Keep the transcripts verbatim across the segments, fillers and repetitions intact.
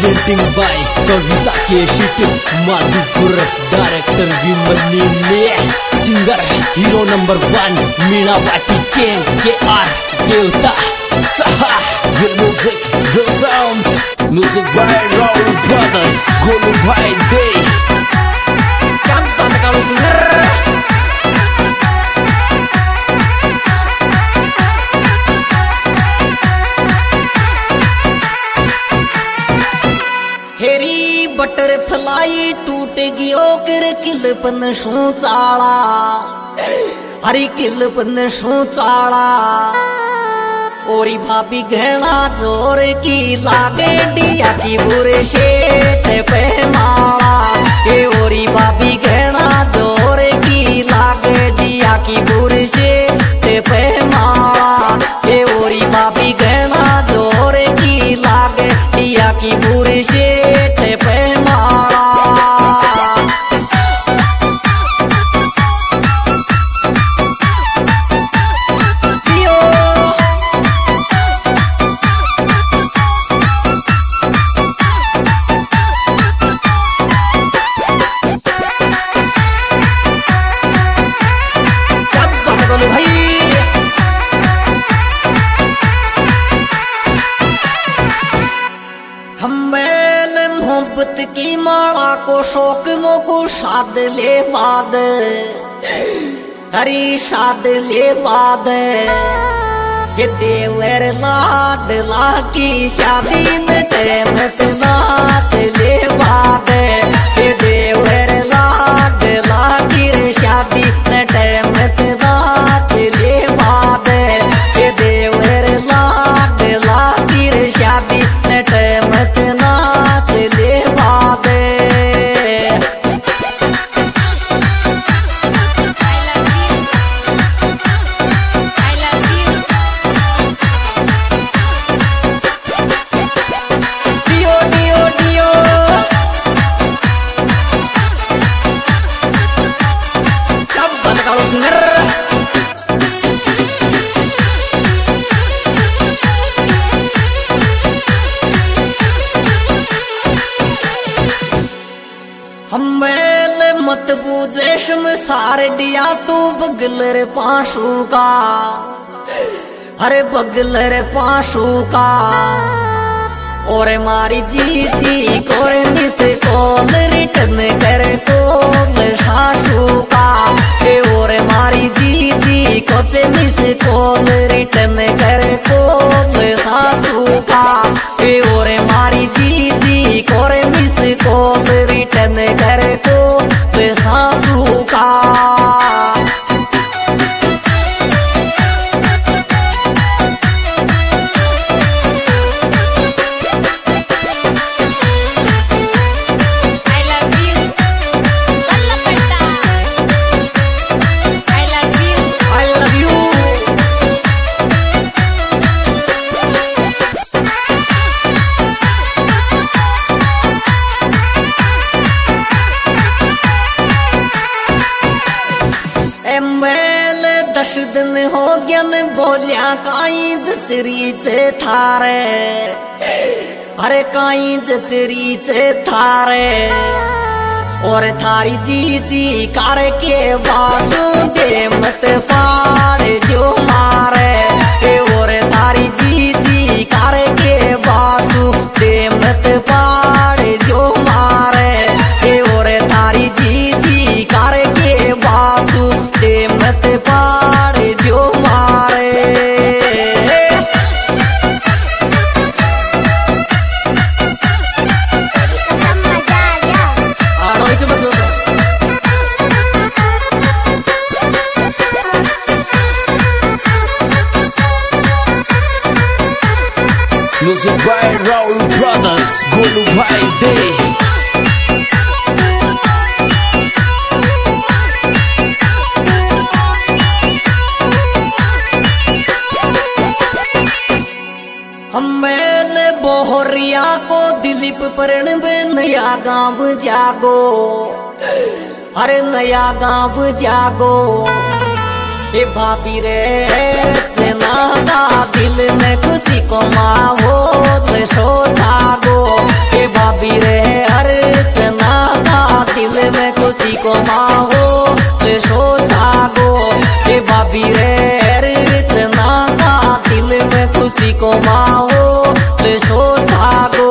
Presenting by Kavita केशिट Madhupur director Vimal नीले singer hero number one Meena पाटी के के आर देवता सहा विल म्यूजिक विल sounds music by Rahul brothers Golu भाई दे canta kalau singer हेरी बटरफ्लाई टूट गयो कर किलपन शू चाला हरी किलपन शू चाला ओरी भाभी घना जोर की लागे डिया की बुरे शेठ पे माला ए ओरी भाभी घना जोर की लागे डिया की बुरे शेठ पे माला ए ओरी भाभी घना जोर की लागे डिया की बुरे शेठ पे माला मोहब्बत की माला को शौक मोको शाद ले बाद हरी शाद ले बाद के देवर लाडला की शादी न टेमत नात ले बाद के देवर लाडला की शादी न टेमत नात ले बाद के देवर लाडला की शादी न टेमत नात ले बाद मत बूझे शमसार डिया तू बगलर पाशू का अरे बगलर पाशू का और मारी जी जी कोर मिस कॉल रिटर्न कर कॉल सासू का और मारी जी जी कोचे मिस कॉल रिटर्न कर कॉल सासू का और मारी जी जी कोर मिस कॉल रिटर्न कर कॉल सासू का दस दिन हो गया न बोलिया काई जचरी से थारे अरे काई जचरी से थारे और थारी जी जी कार के बासु दे मत पार जो मारे और थारी जी जी कार के बासु दे मत पार जो मारे और थारी जी जी कार के बासु दे मत पार जो मारे Music by Rahul Brothers, Golu Bhai Dey. हमें बोहरिया को दिलीप प्रणब नया गाँव जागो अरे नया गाँव जागो ए भाभी रे नादा दिल में खुशी को माहौल शो जागो के भाभी रे अर्चना दा दिल में खुशी को माहौल शो जागो के भाभी रे अर्चना दा दिल में खुशी को माहौल शो जागो।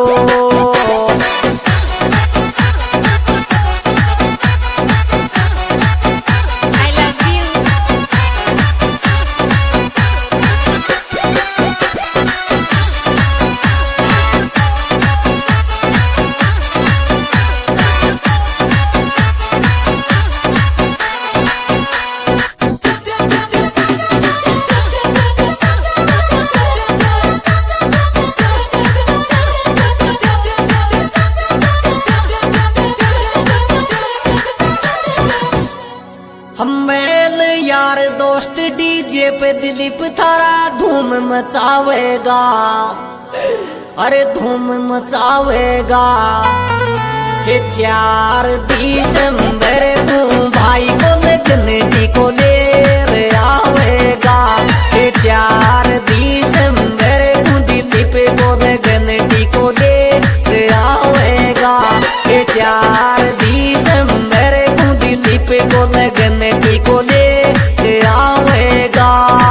हम मेल यार दोस्त डीजे पे दिलीप थारा धूम मचावेगा, अरे धूम मचावेगा के चार दिसंबर तू भाई को लगने को ले रे आवेगा के चार दिसंबर तू दिलीप को लगने को ले रे आवेगा के चार दिसंबर तू दिलीप को लगने को ले आवेगा।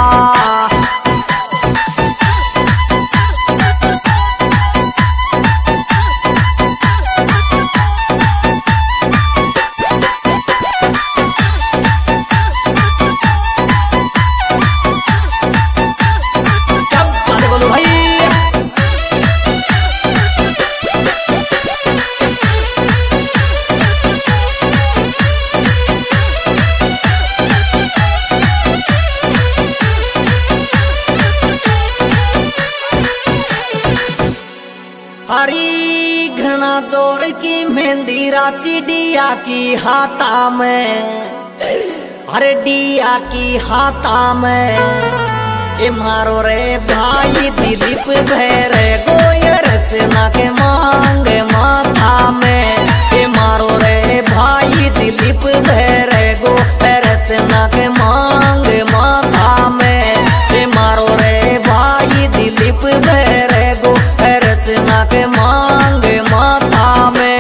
क्या बात है बोलो भाई। हरी घना जोर की मेहंदी राची डिया की हाथा में, अरे डिया की हाथा में ए मारो रे भाई दिलीप भैरे गोय रचना के मांग माथा में ए मारो रे भाई दिलीप भैरे गो रचना के मांग माथा में ए मारो रे भाई दिलीप भैरे गो रचना के मांग माथा में।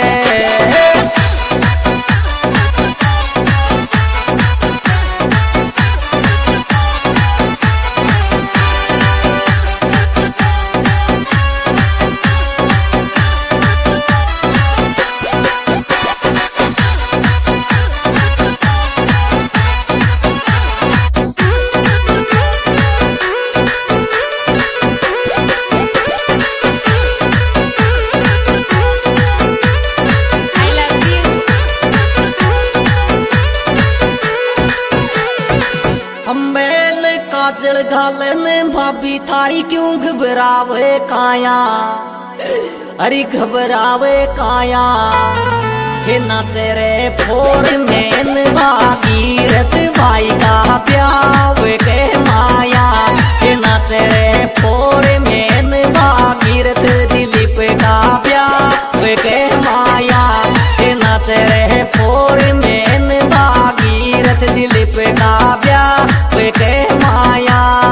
काजल घालने भाभी थारी क्यों घबरावे काया, अरे घबरावे काया हे नाचे रे फोर में भागीरथ भाई का प्याव के माया हे नाचे रे फोर में भागीरथ दिलीप का प्याव के माया हे नाचे रे फोर में भागीरथ दिलीप का प्याव के माया।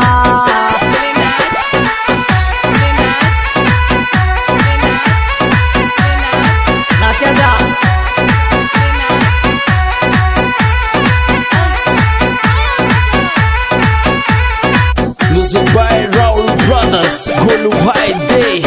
नाचा जा Music by Raul Brothers, Golu Bhai Day.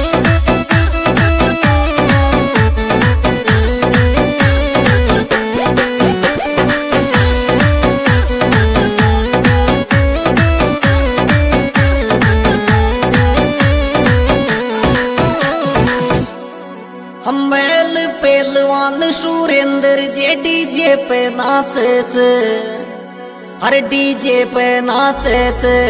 मेल पहलवान सुरेंद्र जे डीजे पे नाचे, अरे डीजे पे नाचे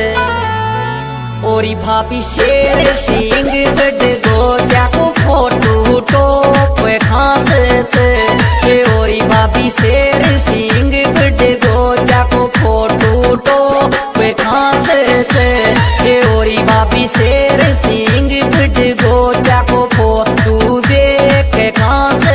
ओरी भाभी शेर सिंह गड गोजा को फोटो टोप खाते ओरी भाभी शेर सिंह गड गोजा को फोटो टोप खाते ओरी भाभी शेर सिंह गड गोजा को फोटो देख खाते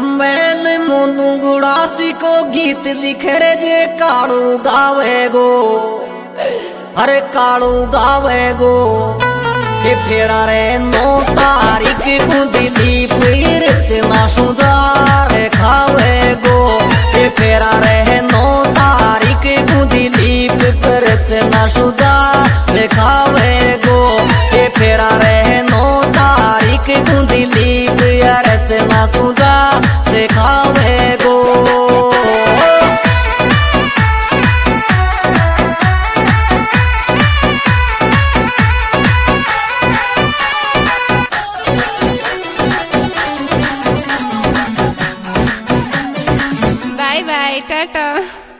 अम्बेल मोनू गुड़ासी को गीत लिखे रे जे काड़ू गावे गो अरे काड़ू गावे गो के फेरा रे नौ तारीख को दिलीप ना सुधार खावे गो के फेरा रे नौ तारीख को दिलीप ना सुधार खावे गो के फेरा रे नौ तारीख को दिलीप ना सुधार खावे गो। By by Tata.